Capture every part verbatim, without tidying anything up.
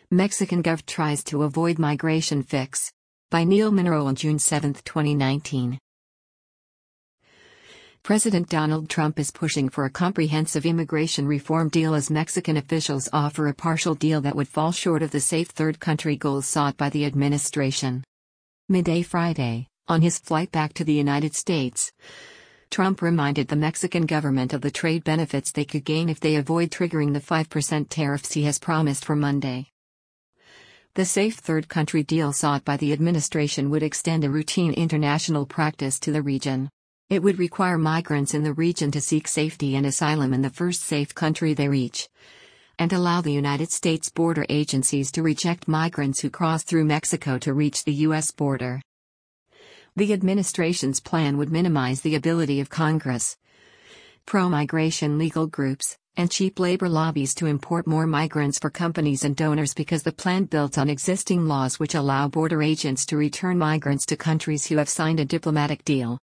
Mexican Gov tries to avoid migration fix. By Neil Monroe on June seventh, twenty nineteen. President Donald Trump is pushing for a comprehensive immigration reform deal as Mexican officials offer a partial deal that would fall short of the safe third country goals sought by the administration. Midday Friday, on his flight back to the United States, Trump reminded the Mexican government of the trade benefits they could gain if they avoid triggering the five percent tariffs he has promised for Monday. The safe third country deal sought by the administration would extend a routine international practice to the region. It would require migrants in the region to seek safety and asylum in the first safe country they reach, and allow the United States border agencies to reject migrants who cross through Mexico to reach the U S border. The administration's plan would minimize the ability of Congress, pro-migration legal groups, and cheap labor lobbies to import more migrants for companies and donors because the plan built on existing laws which allow border agents to return migrants to countries who have signed a diplomatic deal.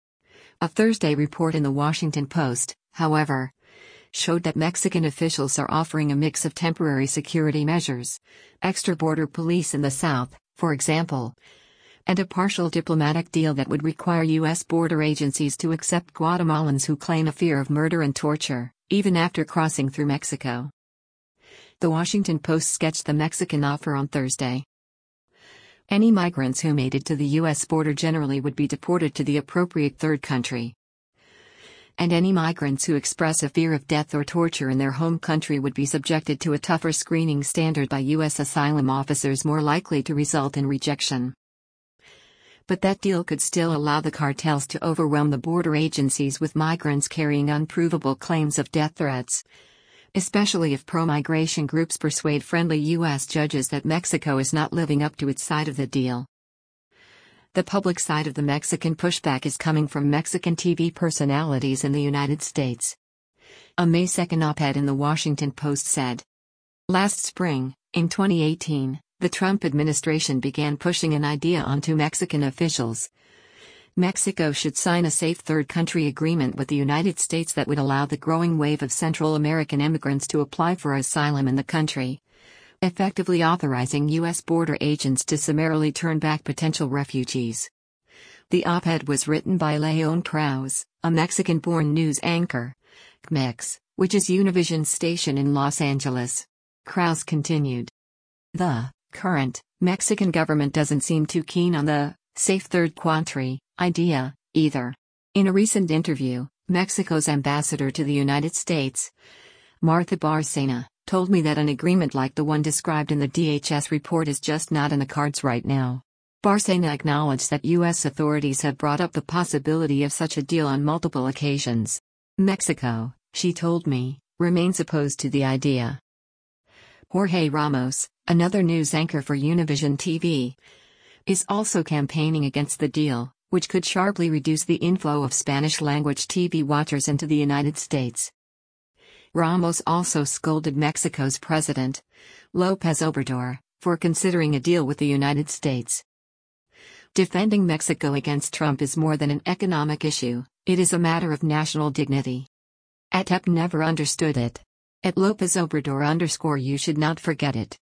A Thursday report in the Washington Post, however, showed that Mexican officials are offering a mix of temporary security measures, extra border police in the south, for example, and a partial diplomatic deal that would require U S border agencies to accept Guatemalans who claim a fear of murder and torture, even after crossing through Mexico. The Washington Post sketched the Mexican offer on Thursday. Any migrants who made it to the U S border generally would be deported to the appropriate third country. And any migrants who express a fear of death or torture in their home country would be subjected to a tougher screening standard by U S asylum officers more likely to result in rejection. But that deal could still allow the cartels to overwhelm the border agencies with migrants carrying unprovable claims of death threats, especially if pro-migration groups persuade friendly U S judges that Mexico is not living up to its side of the deal. The public side of the Mexican pushback is coming from Mexican T V personalities in the United States. A May second op-ed in the Washington Post said, "Last spring, in twenty eighteen, the Trump administration began pushing an idea onto Mexican officials. Mexico should sign a safe third country agreement with the United States that would allow the growing wave of Central American immigrants to apply for asylum in the country, effectively authorizing U S border agents to summarily turn back potential refugees." The op-ed was written by Leon Krause, a Mexican-born news anchor, C M E X, which is Univision's station in Los Angeles. Krause continued, "The current Mexican government doesn't seem too keen on the safe third country idea, either." In a recent interview, Mexico's ambassador to the United States, Martha Bárcena, told me that an agreement like the one described in the D H S report is just not in the cards right now. Bárcena acknowledged that U S authorities have brought up the possibility of such a deal on multiple occasions. Mexico, she told me, remains opposed to the idea. Jorge Ramos, another news anchor for Univision T V, is also campaigning against the deal, which could sharply reduce the inflow of Spanish-language T V watchers into the United States. Ramos also scolded Mexico's president, López Obrador, for considering a deal with the United States. Defending Mexico against Trump is more than an economic issue, it is a matter of national dignity. A T E P never understood it. At López Obrador underscore you should not forget it.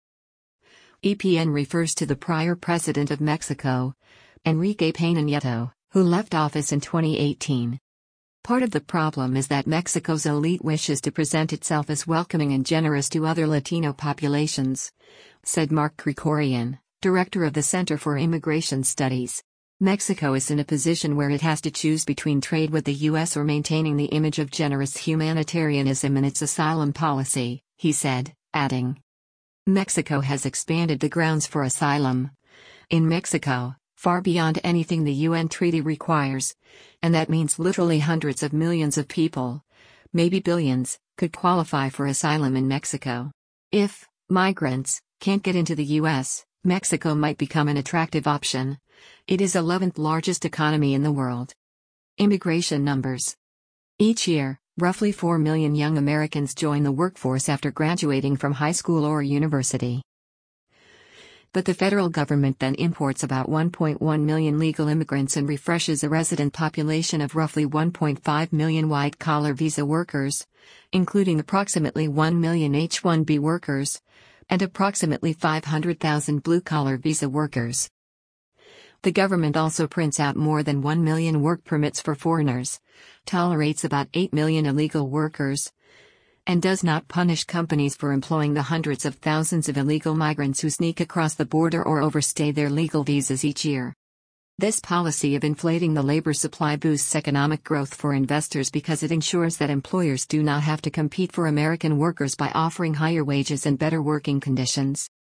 E P N refers to the prior president of Mexico, Enrique Peña Nieto, who left office in twenty eighteen. Part of the problem is that Mexico's elite wishes to present itself as welcoming and generous to other Latino populations, said Mark Krikorian, director of the Center for Immigration Studies. Mexico is in a position where it has to choose between trade with the U S or maintaining the image of generous humanitarianism in its asylum policy, he said, adding, "Mexico has expanded the grounds for asylum in Mexico far beyond anything the U N treaty requires, and that means literally hundreds of millions of people, maybe billions, could qualify for asylum in Mexico. If migrants can't get into the U S, Mexico might become an attractive option. It is the eleventh largest economy in the world." Immigration numbers. Each year, roughly four million young Americans join the workforce after graduating from high school or university. But the federal government then imports about one point one million legal immigrants and refreshes a resident population of roughly one point five million white-collar visa workers, including approximately one million H one B workers, and approximately five hundred thousand blue-collar visa workers. The government also prints out more than one million work permits for foreigners, tolerates about eight million illegal workers, and does not punish companies for employing the hundreds of thousands of illegal migrants who sneak across the border or overstay their legal visas each year. This policy of inflating the labor supply boosts economic growth for investors because it ensures that employers do not have to compete for American workers by offering higher wages and better working conditions.